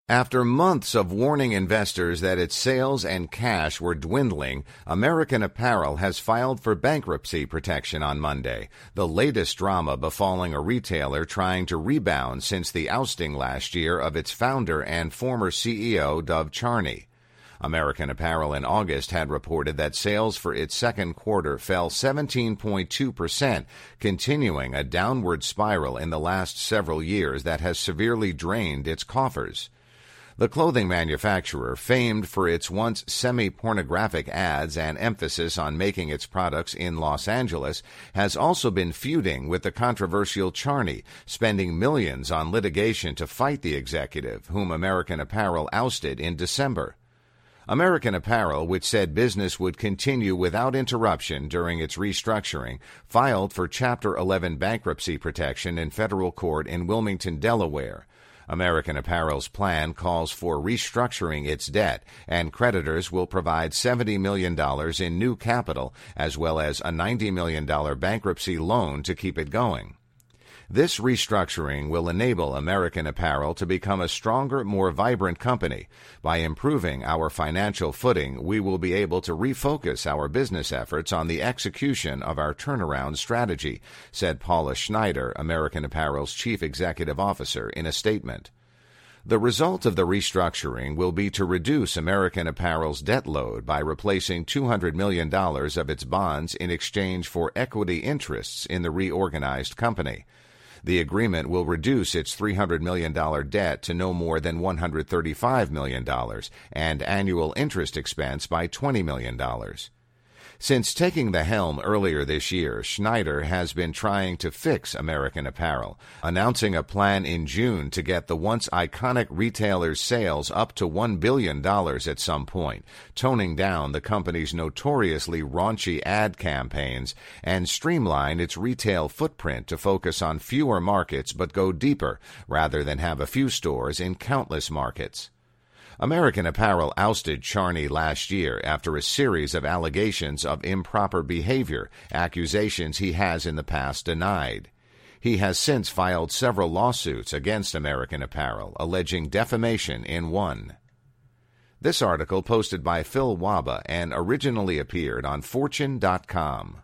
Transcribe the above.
After months of warning investors that its sales and cash were dwindling, American Apparel has filed for bankruptcy protection on Monday, the latest drama befalling a retailer trying to rebound since the ousting last year of its founder and former CEO, Dov Charney. American Apparel in August had reported that sales for its second quarter fell 17.2%, continuing a downward spiral in the last several years that has severely drained its coffers. The clothing manufacturer, famed for its once semi-pornographic ads and emphasis on making its products in Los Angeles, has also been feuding with the controversial Charney, spending millions on litigation to fight the executive, whom American Apparel ousted in December. American Apparel, which said business would continue without interruption during its restructuring, filed for Chapter 11 bankruptcy protection in federal court in Wilmington, Delaware. American Apparel's plan calls for restructuring its debt, and creditors will provide $70 million in new capital, as well as a $90 million bankruptcy loan to keep it going. This restructuring will enable American Apparel to become a stronger, more vibrant company. By improving our financial footing, we will be able to refocus our business efforts on the execution of our turnaround strategy, said Paula Schneider, American Apparel's chief executive officer, in a statement. The result of the restructuring will be to reduce American Apparel's debt load by replacing $200 million of its bonds in exchange for equity interests in the reorganized company. The agreement will reduce its $300 million debt to no more than $135 million and annual interest expense by $20 million. Since taking the helm earlier this year, Schneider has been trying to fix American Apparel, announcing a plan in June to get the once iconic retailer's sales up to $1 billion at some point, toning down the company's notoriously raunchy ad campaigns, and streamline its retail footprint to focus on fewer markets but go deeper, rather than have a few stores in countless markets. American Apparel ousted Charney last year after a series of allegations of improper behavior, accusations he has in the past denied. He has since filed several lawsuits against American Apparel, alleging defamation in one. This article, posted by Phil Waba and originally appeared on Fortune.com.